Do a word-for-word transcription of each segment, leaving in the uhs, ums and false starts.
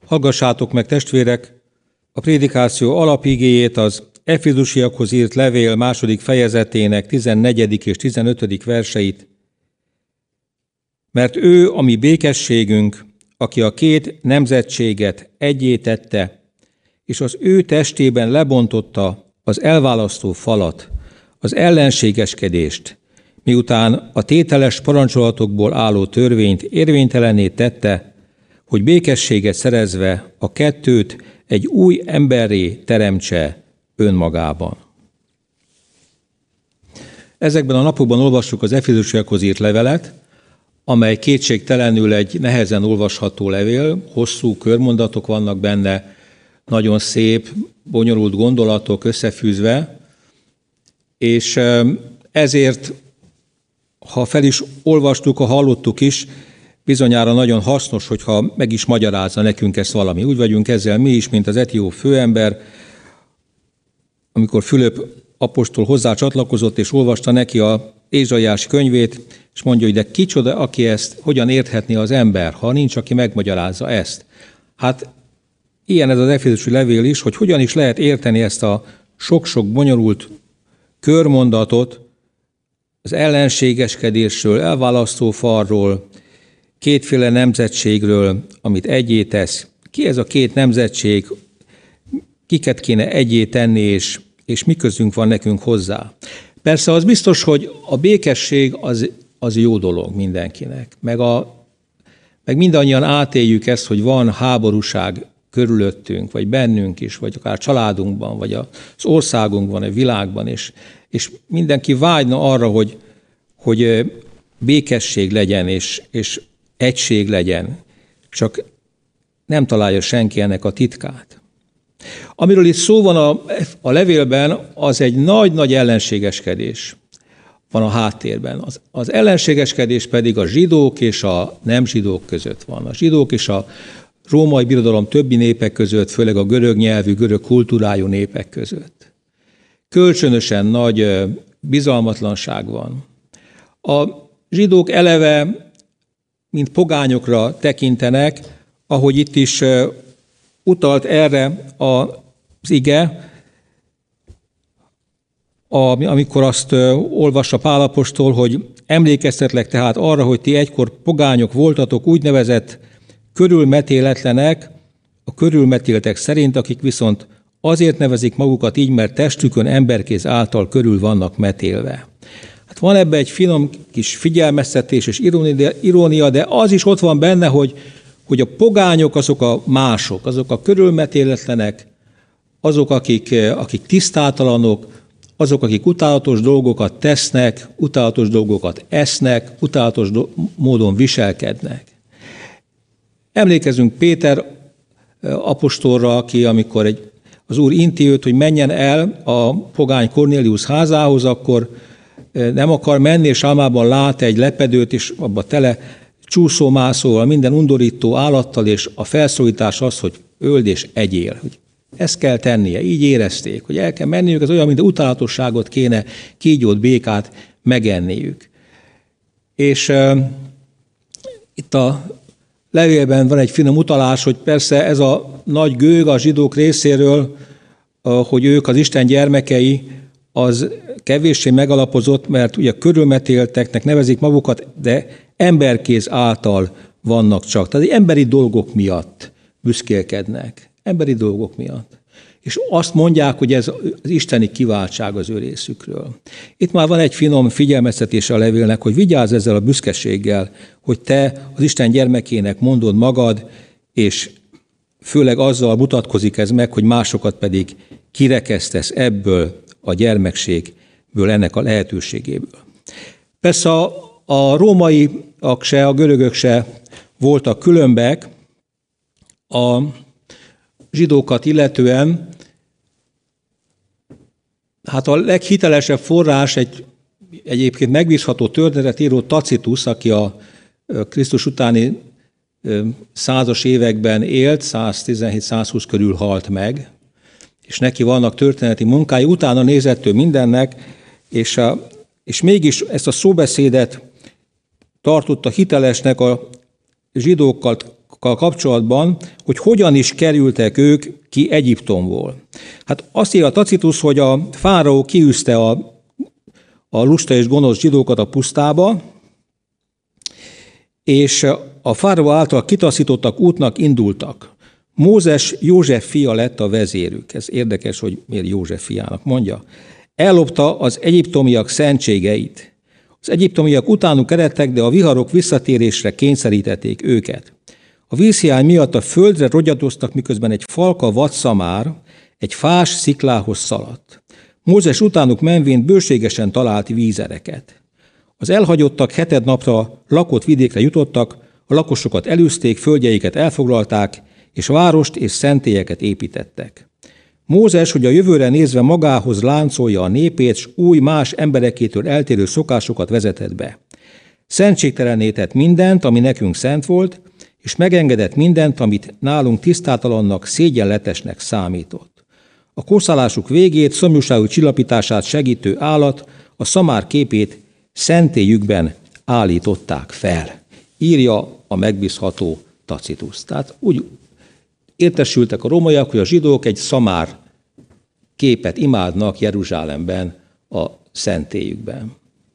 Hallgassátok meg, testvérek, a prédikáció alapigéjét az Efézusiakhoz írt levél második fejezetének tizennegyedik és tizenötödik verseit. Mert ő a mi békességünk, aki a két nemzetséget egyé tette, és az ő testében lebontotta az elválasztó falat, az ellenségeskedést, miután a tételes parancsolatokból álló törvényt érvénytelenné tette, hogy békességet szerezve a kettőt egy új emberré teremtse önmagában. Ezekben a napokban olvassuk az Efézusiakhoz írt levelet, amely kétségtelenül egy nehezen olvasható levél, hosszú körmondatok vannak benne, nagyon szép, bonyolult gondolatok összefűzve, és ezért, ha fel is olvastuk, ha hallottuk is, bizonyára nagyon hasznos, hogyha meg is magyarázza nekünk ezt valami. Úgy vagyunk ezzel mi is, mint az etióp főember, amikor Fülöp apostol hozzá csatlakozott, és olvasta neki a Ézsaiás könyvét, és mondja, hogy de kicsoda, aki ezt hogyan érthetné az ember, ha nincs, aki megmagyarázza ezt. Hát ilyen ez az efézusi levél is, hogy hogyan is lehet érteni ezt a sok-sok bonyolult körmondatot az ellenségeskedésről, elválasztó falról, kétféle nemzetségről, amit egyé tesz. Ki ez a két nemzetség, kiket kéne egyé tenni, és, és mi közünk van nekünk hozzá. Persze az biztos, hogy a békesség az, az jó dolog mindenkinek. Meg, a, meg mindannyian átéljük ezt, hogy van háborúság körülöttünk, vagy bennünk is, vagy akár családunkban, vagy az országunkban, a világban, és, és mindenki vágyna arra, hogy, hogy békesség legyen, és, és egység legyen, csak nem találja senki ennek a titkát. Amiről itt szó van a, a levélben, az egy nagy-nagy ellenségeskedés van a háttérben. Az, az ellenségeskedés pedig a zsidók és a nem zsidók között van. A zsidók és a római birodalom többi népek között, főleg a görög nyelvű, görög kultúrájú népek között. Kölcsönösen nagy bizalmatlanság van. A zsidók eleve, mint pogányokra tekintenek, ahogy itt is utalt erre az ige, amikor azt olvassa Pál apostol, hogy emlékeztetlek tehát arra, hogy ti egykor pogányok voltatok, úgynevezett körülmetéletlenek, a körülmetéltek szerint, akik viszont azért nevezik magukat így, mert testükön emberkéz által körül vannak metélve. Hát van ebben egy finom kis figyelmeztetés és irónia, de az is ott van benne, hogy, hogy a pogányok azok a mások, azok a körülmetéletlenek, azok, akik, akik tisztátalanok, azok, akik utálatos dolgokat tesznek, utálatos dolgokat esznek, utálatos do- módon viselkednek. Emlékezünk Péter apostolra, aki amikor egy, az Úr inti őt, hogy menjen el a pogány Kornélius házához, akkor nem akar menni, és álmában lát egy lepedőt, és abba tele csúszómászóval, minden undorító állattal, és a felszólítás az, hogy öld és egyél. Hogy ezt kell tennie, így érezték, hogy el kell menniük, ez olyan, mint utálatosságot kéne, kígyót, békát megenniük. És uh, itt a levélben van egy finom utalás, hogy persze ez a nagy gőg a zsidók részéről, uh, hogy ők az Isten gyermekei, az kevéssé megalapozott, mert ugye körülmetélteknek nevezik magukat, de emberkéz által vannak csak. Tehát emberi dolgok miatt büszkélkednek. Emberi dolgok miatt. És azt mondják, hogy ez az isteni kiváltság az ő részükről. Itt már van egy finom figyelmeztetése a levélnek, hogy vigyázz ezzel a büszkeséggel, hogy te az Isten gyermekének mondod magad, és főleg azzal mutatkozik ez meg, hogy másokat pedig kirekesztesz ebből a gyermekségből, ennek a lehetőségéből. Persze a, a rómaiak se, a görögök se voltak különbek a zsidókat illetően. Hát a leghitelesebb forrás egy egyébként megbízható történetíró Tacitus, aki a Krisztus utáni százas években élt, száztizenhét százhúsz körül halt meg, és neki vannak történeti munkái, utána nézett ő mindennek, és, a, és mégis ezt a szóbeszédet tartotta hitelesnek a zsidókkal kapcsolatban, hogy hogyan is kerültek ők ki Egyiptomból. Hát azt írja Tacitus, hogy a fáraó kiűzte a, a lusta és gonosz zsidókat a pusztába, és a fáraó által kitaszítottak útnak indultak. Mózes József fia lett a vezérük. Ez érdekes, hogy miért József fiának mondja. Ellopta az egyiptomiak szentségeit. Az egyiptomiak utánuk eredtek, de a viharok visszatérésre kényszerítették őket. A vízhiány miatt a földre rogyadoztak, miközben egy falka vadszamár egy fás sziklához szaladt. Mózes utánuk menvén bőségesen talált vízereket. Az elhagyottak heted napra lakott vidékre jutottak, a lakosokat elűzték, földjeiket elfoglalták, és várost és szentélyeket építettek. Mózes, hogy a jövőre nézve magához láncolja a népét, s új más emberekétől eltérő szokásokat vezetett be. Szentségtelenné tett mindent, ami nekünk szent volt, és megengedett mindent, amit nálunk tisztátalannak, szégyenletesnek számított. A kószálásuk végét, szomjúságuk csillapítását segítő állat, a szamár képét szentélyükben állították fel. Írja a megbízható Tacitus. Tehát úgy értesültek a rómaiak, hogy a zsidók egy szamár képet imádnak Jeruzsálemben a szentélyükben.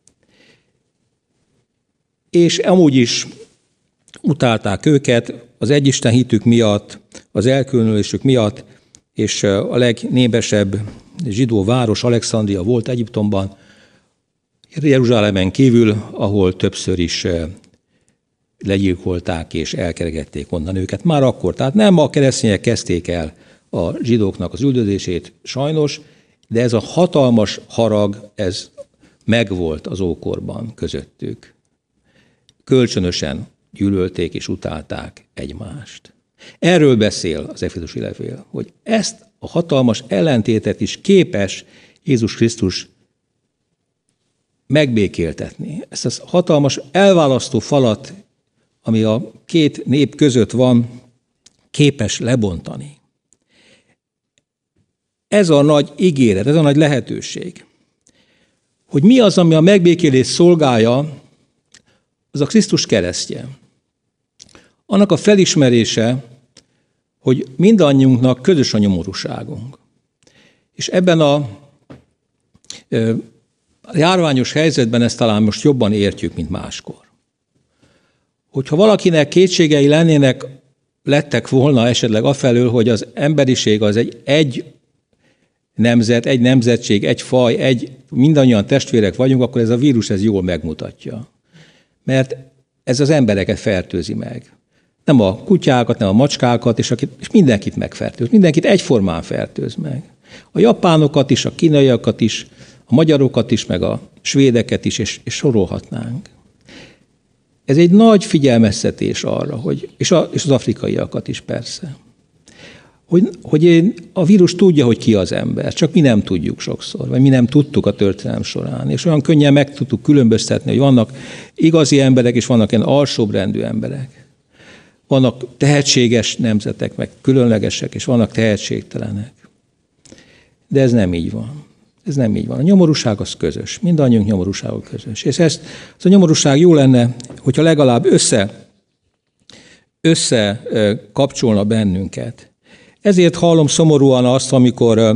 És amúgy is utálták őket az egyisten hitük miatt, az elkülönülésük miatt, és a legnépesebb zsidó város, Alexandria volt Egyiptomban, Jeruzsálemen kívül, ahol többször is legyilkolták és elkeregették onnan őket. Már akkor, tehát nem a keresztények kezdték el a zsidóknak az üldözését sajnos, de ez a hatalmas harag, ez megvolt az ókorban közöttük. Kölcsönösen gyűlölték és utálták egymást. Erről beszél az Efézusi levél, hogy ezt a hatalmas ellentétet is képes Jézus Krisztus megbékéltetni. Ezt a hatalmas elválasztó falat, ami a két nép között van, képes lebontani. Ez a nagy ígéret, ez a nagy lehetőség. Hogy mi az, ami a megbékélés szolgálja, az a Krisztus keresztje. Annak a felismerése, hogy mindannyiunknak közös a nyomorúságunk. És ebben a járványos helyzetben ezt talán most jobban értjük, mint máskor. Hogyha valakinek kétségei lennének, lettek volna esetleg afelől, hogy az emberiség az egy, egy nemzet, egy nemzetség, egy faj, egy, mindannyian testvérek vagyunk, akkor ez a vírus ez jól megmutatja. Mert ez az embereket fertőzi meg. Nem a kutyákat, nem a macskákat, és, akit, és mindenkit megfertőz. Mindenkit egyformán fertőz meg. A japánokat is, a kínaiakat is, a magyarokat is, meg a svédeket is, és, és sorolhatnánk. Ez egy nagy figyelmeztetés arra, hogy, és, a, és az afrikaiakat is persze, hogy, hogy a vírus tudja, hogy ki az ember, csak mi nem tudjuk sokszor, vagy mi nem tudtuk a történelem során. És olyan könnyen meg tudtuk különböztetni, hogy vannak igazi emberek, és vannak ilyen alsóbbrendű emberek. Vannak tehetséges nemzetek, meg különlegesek, és vannak tehetségtelenek. De ez nem így van. Ez nem így van. A nyomorúság az közös. Mindannyiunk nyomorúsága közös. És ezt, ez a nyomorúság jó lenne, hogyha legalább össze, össze kapcsolna bennünket. Ezért hallom szomorúan azt, amikor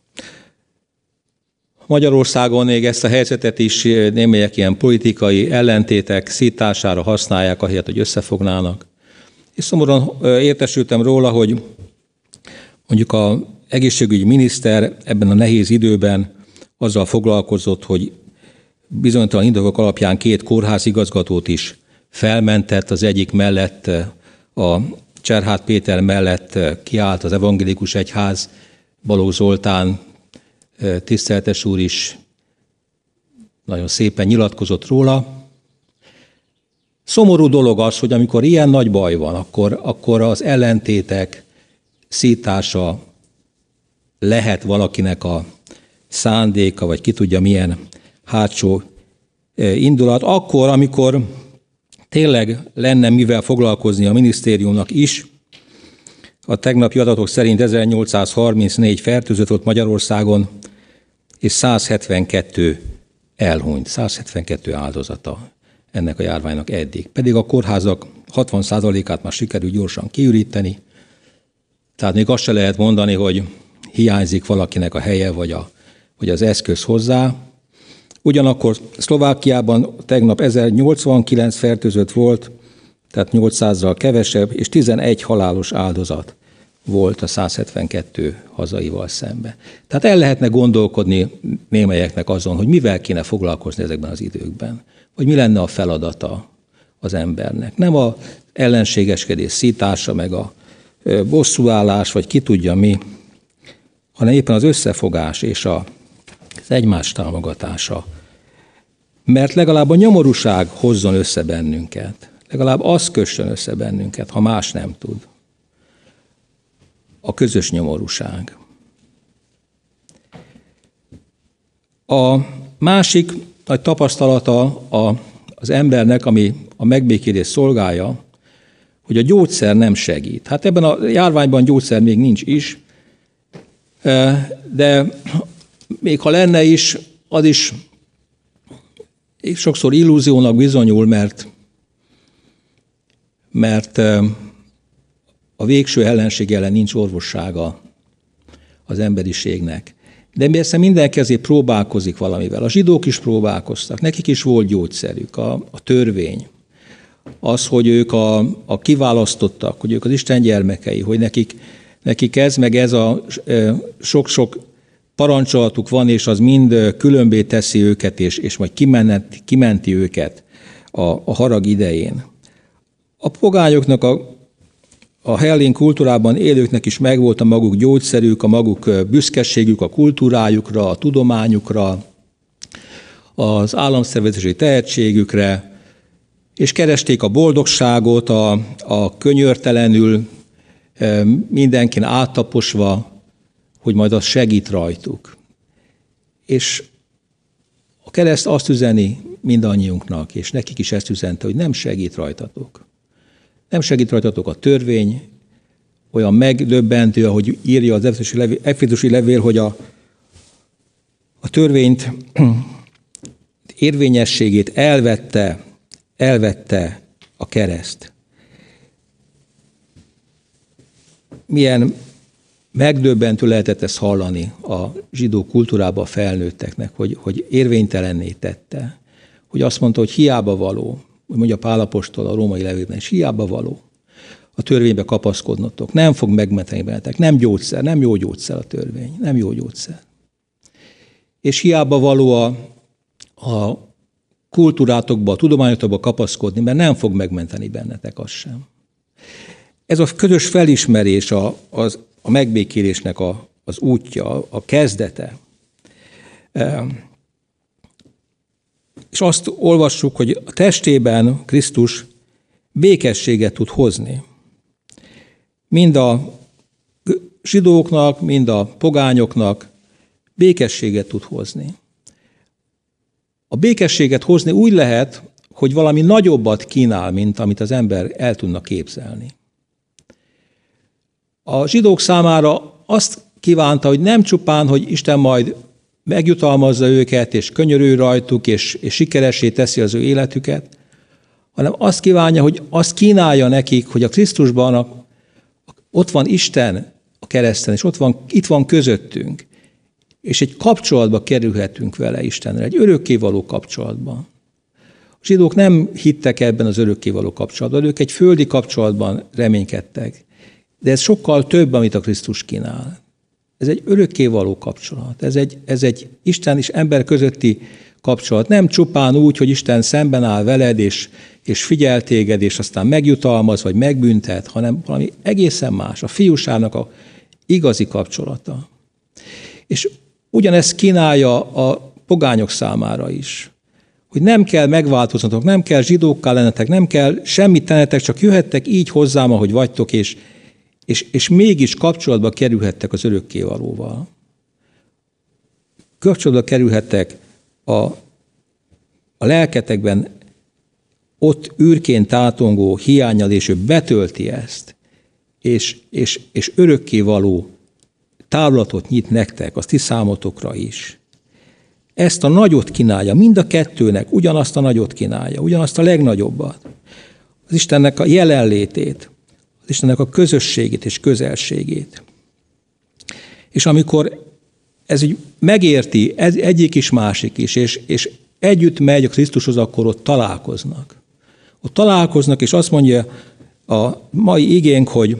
Magyarországon még ezt a helyzetet is némelyek ilyen politikai ellentétek szítására használják, ahelyett, hogy összefognának. És szomorúan értesültem róla, hogy mondjuk az egészségügyi miniszter ebben a nehéz időben azzal foglalkozott, hogy bizonytalan indokok alapján két kórházigazgatót is felmentett, az egyik mellett, a Cserhád Péter mellett kiállt az evangélikus egyház, Balogh Zoltán tiszteletes úr is nagyon szépen nyilatkozott róla. Szomorú dolog az, hogy amikor ilyen nagy baj van, akkor, akkor az ellentétek szítása lehet valakinek a szándéka, vagy ki tudja milyen hátsó indulat, akkor, amikor tényleg lenne mivel foglalkozni a minisztériumnak is. A tegnapi adatok szerint ezernyolcszázharmincnégy fertőzött volt Magyarországon, és száz hetvenkettő elhunyt, száz hetvenkettő áldozata ennek a járványnak eddig. Pedig a kórházak hatvan százalékát már sikerült gyorsan kiüríteni, tehát még azt se lehet mondani, hogy hiányzik valakinek a helye vagy, a, vagy az eszköz hozzá. Ugyanakkor Szlovákiában tegnap ezernyolcvankilenc fertőzött volt, tehát nyolcszázzal kevesebb, és tizenegy halálos áldozat volt a száz hetvenkettő hazaival szemben. Tehát el lehetne gondolkodni némelyeknek azon, hogy mivel kéne foglalkozni ezekben az időkben, vagy mi lenne a feladata az embernek. Nem az ellenségeskedés szítása, meg a bosszúállás, vagy ki tudja mi, hanem éppen az összefogás és a, az egymás támogatása. Mert legalább a nyomorúság hozzon össze bennünket. Legalább az kössön össze bennünket, ha más nem tud. A közös nyomorúság. A másik nagy tapasztalata a, az embernek, ami a megbékélést szolgálja, hogy a gyógyszer nem segít. Hát ebben a járványban gyógyszer még nincs is, de még ha lenne is, az is sokszor illúziónak bizonyul, mert, mert a végső ellenség ellen nincs orvossága az emberiségnek. De persze mindenki azért próbálkozik valamivel. A zsidók is próbálkoztak, nekik is volt gyógyszerük, a, a törvény. Az, hogy ők a, a kiválasztottak, hogy ők az Isten gyermekei, hogy nekik, nekik ez meg ez a sok-sok parancsolatuk van, és az mind különbé teszi őket, és, és majd kimenet, kimenti őket a, a harag idején. A pogányoknak, a, a hellén kultúrában élőknek is megvolt a maguk gyógyszerük, a maguk büszkeségük a kultúrájukra, a tudományukra, az államszervezési tehetségükre, és keresték a boldogságot, a, a könyörtelenül, mindenkin áttaposva, hogy majd az segít rajtuk. És a kereszt azt üzeni mindannyiunknak, és nekik is ezt üzente, hogy nem segít rajtatok. Nem segít rajtatok a törvény, olyan megdöbbentő, ahogy írja az Efézusi levél, hogy a, a törvényt érvényességét elvette, elvette a kereszt. Milyen megdöbbentő lehetett ezt hallani a zsidó kultúrába felnőtteknek, hogy, hogy érvénytelenné tette. Hogy azt mondta, hogy hiába való, hogy mondja Pál apostol a római levélben, és hiába való a törvénybe kapaszkodnotok, nem fog megmenteni bennetek, nem gyógyszer, nem jó gyógyszer a törvény, nem jó gyógyszer. És hiába való a, a kultúrátokba, a tudományotokba kapaszkodni, mert nem fog megmenteni bennetek az sem. Ez a közös felismerés a, az, a megbékélésnek a, az útja, a kezdete. És azt olvassuk, hogy a testében Krisztus békességet tud hozni. Mind a zsidóknak, mind a pogányoknak békességet tud hozni. A békességet hozni úgy lehet, hogy valami nagyobbat kínál, mint amit az ember el tudna képzelni. A zsidók számára azt kívánta, hogy nem csupán, hogy Isten majd megjutalmazza őket, és könyörül rajtuk, és, és sikeressé teszi az ő életüket, hanem azt kívánja, hogy azt kínálja nekik, hogy a Krisztusban a, ott van Isten a kereszten, és ott van, itt van közöttünk, és egy kapcsolatba kerülhetünk vele Istennel, egy örökkévaló kapcsolatban. A zsidók nem hittek ebben az örökkévaló kapcsolatban, ők egy földi kapcsolatban reménykedtek. De ez sokkal több, amit a Krisztus kínál. Ez egy örökkévaló kapcsolat. Ez egy, ez egy Isten és ember közötti kapcsolat. Nem csupán úgy, hogy Isten szemben áll veled, és, és figyel téged, és aztán megjutalmaz, vagy megbüntet, hanem valami egészen más. A fiúsának a igazi kapcsolata. És ugyanezt kínálja a pogányok számára is. Hogy nem kell megváltoznatok, nem kell zsidókká lennetek, nem kell semmit tennetek, csak jöhettek így hozzám, ahogy vagytok, és És, és mégis kapcsolatba kerülhettek az örökkévalóval. Kapcsolatba kerülhettek a, a lelketekben ott űrként tátongó hiánnyal, és ő betölti ezt, és, és, és örökkévaló távlatot nyit nektek, az ti számotokra is. Ezt a nagyot kínálja, mind a kettőnek ugyanazt a nagyot kínálja, ugyanazt a legnagyobbat. az Istennek a jelenlétét, az Istennek a közösségét és közelségét. És amikor ez így megérti ez egyik is, másik is, és, és együtt megy a Krisztushoz, akkor ott találkoznak. Ott találkoznak, és azt mondja a mai igénk, hogy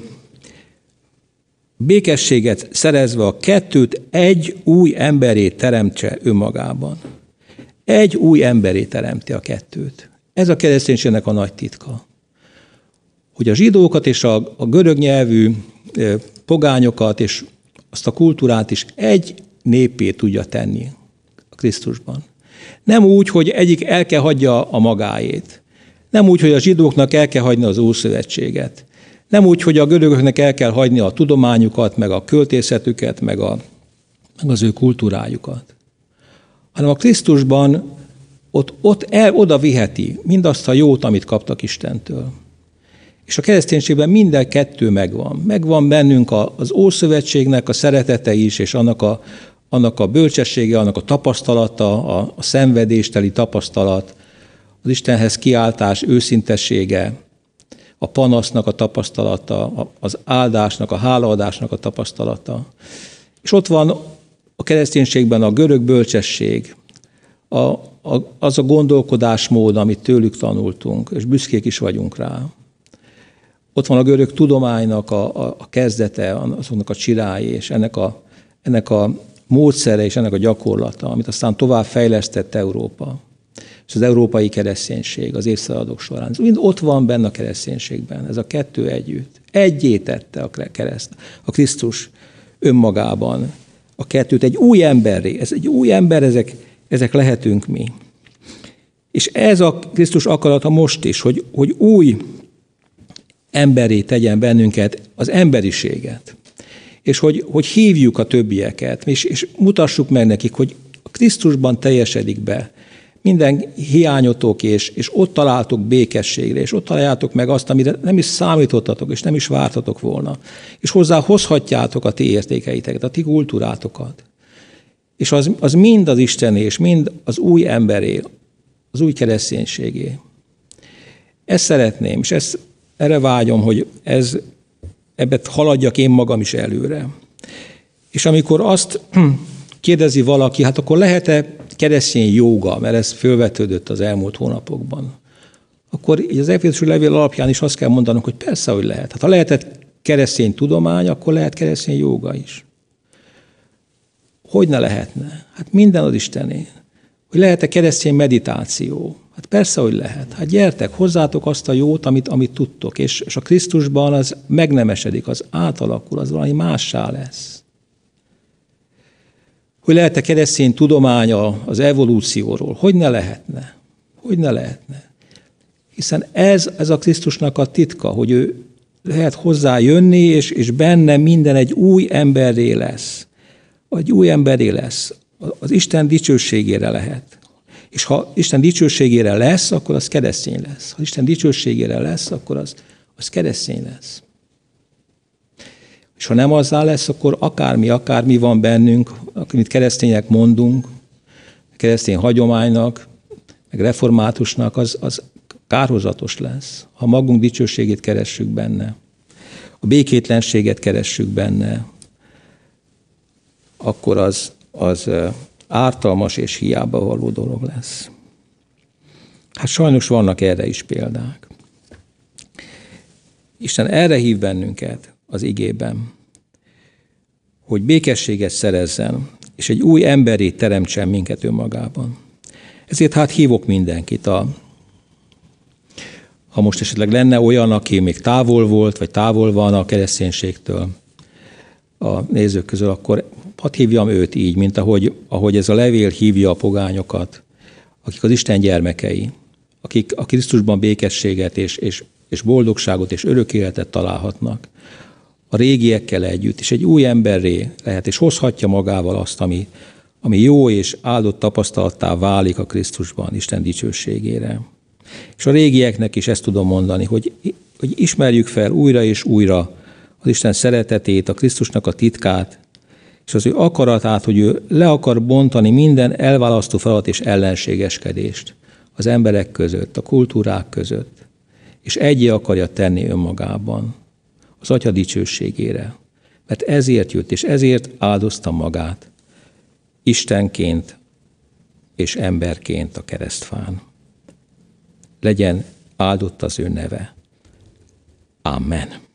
békességet szerezve a kettőt egy új emberét teremtse önmagában. Egy új emberét teremti a kettőt. Ez a kereszténységnek a nagy titka. Hogy a zsidókat és a, a görög nyelvű e, pogányokat és azt a kultúrát is egy néppé tudja tenni a Krisztusban. Nem úgy, hogy egyik el kell hagyja a magáét. Nem úgy, hogy a zsidóknak el kell hagyni az Ószövetséget. Nem úgy, hogy a görögöknek el kell hagyni a tudományukat, meg a költészetüket, meg, a, meg az ő kultúrájukat. Hanem a Krisztusban ott, ott el, oda viheti mindazt a jót, amit kaptak Istentől. És a kereszténységben minden kettő megvan. Megvan bennünk az Ószövetségnek a szeretete is, és annak a, annak a bölcsessége, annak a tapasztalata, a, a szenvedésteli tapasztalat, az Istenhez kiáltás őszintessége, a panasznak a tapasztalata, az áldásnak, a hálaadásnak a tapasztalata. És ott van a kereszténységben a görög bölcsesség, a, a, az a gondolkodásmód, amit tőlük tanultunk, és büszkék is vagyunk rá. Ott van a görög tudománynak a, a, a kezdete, azoknak a csirái, és ennek a, ennek a módszere és ennek a gyakorlata, amit aztán tovább fejlesztett Európa, és az európai kereszténység az évszázadok során. Ez mind ott van benne a kereszténységben, ez a kettő együtt. Egyé tette a kereszt, a Krisztus önmagában a kettőt egy új emberré. Ez egy új ember, ezek, ezek lehetünk mi. És ez a Krisztus akarata most is, hogy, hogy új emberré tegyen bennünket az emberiséget. És hogy, hogy hívjuk a többieket, és, és mutassuk meg nekik, hogy a Krisztusban teljesedik be minden hiányotok, és, és ott találtok békességre, és ott találjátok meg azt, amire nem is számítottatok, és nem is vártatok volna. És hozzá hozhatjátok a ti értékeiteket, a ti kultúrátokat. És az, az mind az Istené, és mind az új emberé, az új kereszténységé. Ezt szeretném, és ezt, erre vágyom, hogy ez, ebbet haladjak én magam is előre. És amikor azt kérdezi valaki, hát akkor lehet-e keresztény jóga, mert ez fölvetődött az elmúlt hónapokban, akkor így az Efézusi levél alapján is azt kell mondanunk, hogy persze, hogy lehet. Hát ha lehetett keresztény tudomány, akkor lehet keresztény jóga is. Hogy ne lehetne? Hát minden az Istené. Hogy lehet-e keresztény meditáció? Hát persze, hogy lehet. Hát gyertek, hozzátok azt a jót, amit, amit tudtok, és, és a Krisztusban az megnemesedik, az átalakul, az valami mássá lesz. Hogy lehet-e keresztény tudománya az evolúcióról? Hogy ne lehetne? Hogy ne lehetne? Hiszen ez, ez a Krisztusnak a titka, hogy ő lehet hozzá jönni, és, és benne minden egy új emberré lesz. Egy új emberré lesz. Az Isten dicsőségére lehet. És ha Isten dicsőségére lesz, akkor az keresztény lesz. Ha Isten dicsőségére lesz, akkor az, az keresztény lesz. És ha nem azzá lesz, akkor akármi, akármi van bennünk, amit keresztények mondunk, keresztény hagyománynak, meg reformátusnak, az, az kárhozatos lesz. Ha magunk dicsőségét keressük benne, a békétlenséget keressük benne, akkor az, az ártalmas és hiába való dolog lesz. Hát sajnos vannak erre is példák. Isten erre hív bennünket az igében, hogy békességet szerezzen, és egy új emberét teremtsen minket önmagában. Ezért hát hívok mindenkit, a, ha most esetleg lenne olyan, aki még távol volt, vagy távol van a kereszténységtől a nézők közül, akkor hadd hívjam őt így, mint ahogy, ahogy ez a levél hívja a pogányokat, akik az Isten gyermekei, akik a Krisztusban békességet és, és, és boldogságot és örök életet találhatnak a régiekkel együtt, és egy új emberré lehet, és hozhatja magával azt, ami, ami jó és áldott tapasztalattá válik a Krisztusban, Isten dicsőségére. És a régieknek is ezt tudom mondani, hogy, hogy ismerjük fel újra és újra az Isten szeretetét, a Krisztusnak a titkát, és az ő akaratát, hogy ő le akar bontani minden elválasztó feladat és ellenségeskedést az emberek között, a kultúrák között, és egyé akarja tenni önmagában, az Atya dicsőségére. Mert ezért jött, és ezért áldozta magát, Istenként és emberként a keresztfán. Legyen áldott az ő neve. Amen.